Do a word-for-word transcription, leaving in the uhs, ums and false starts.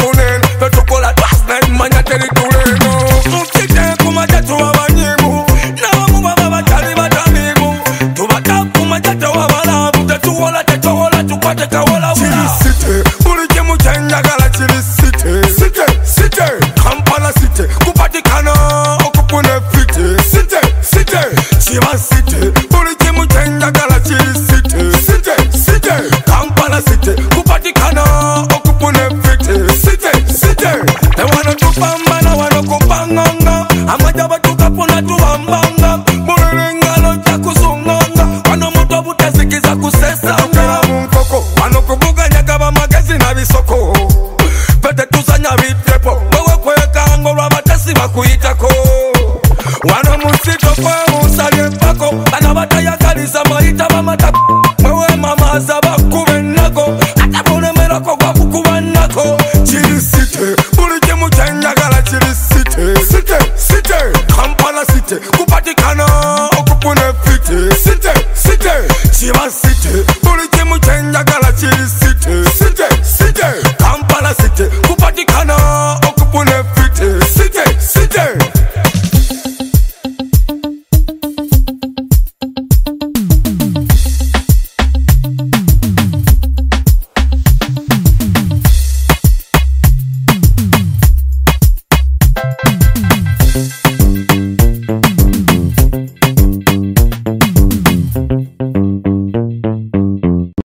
tunen Petukola twasne manya teri tuleno Mukite kumajetu wabanyimu Nawamu baba batali batamimu Tubata kumajetu wabalabu Tetuwola tetuwola tukwate kawola wula Chili City, bulije muchenjagala Chili City City, City, Kampala City Kupatikana okupune fiti City, City, Chiba City Bulije muchenjagala Chili City City, City, Kampala City Kupatikana okupune fiti City, City Ewana tupambana wano kupanganga Amajaba tukapuna tuwambanga Mulingalo chakusunganga Wano muto butesikiza kusesa Ongera mungoko Wano kubuga nyagaba magezi na bisoko Pete tusanya bitepo Wewe kweka ngolwa batesi bakuyitako Wano musito kwe musalye pako Bana bataya kalisa maita bamata Wewe mama zaba kube nako Atabone merako kwa kukuba nako Chili City, bulije muchenjagala Chili City City, City, Kampala City Kupatikana okupune fiti City, City, Chiba City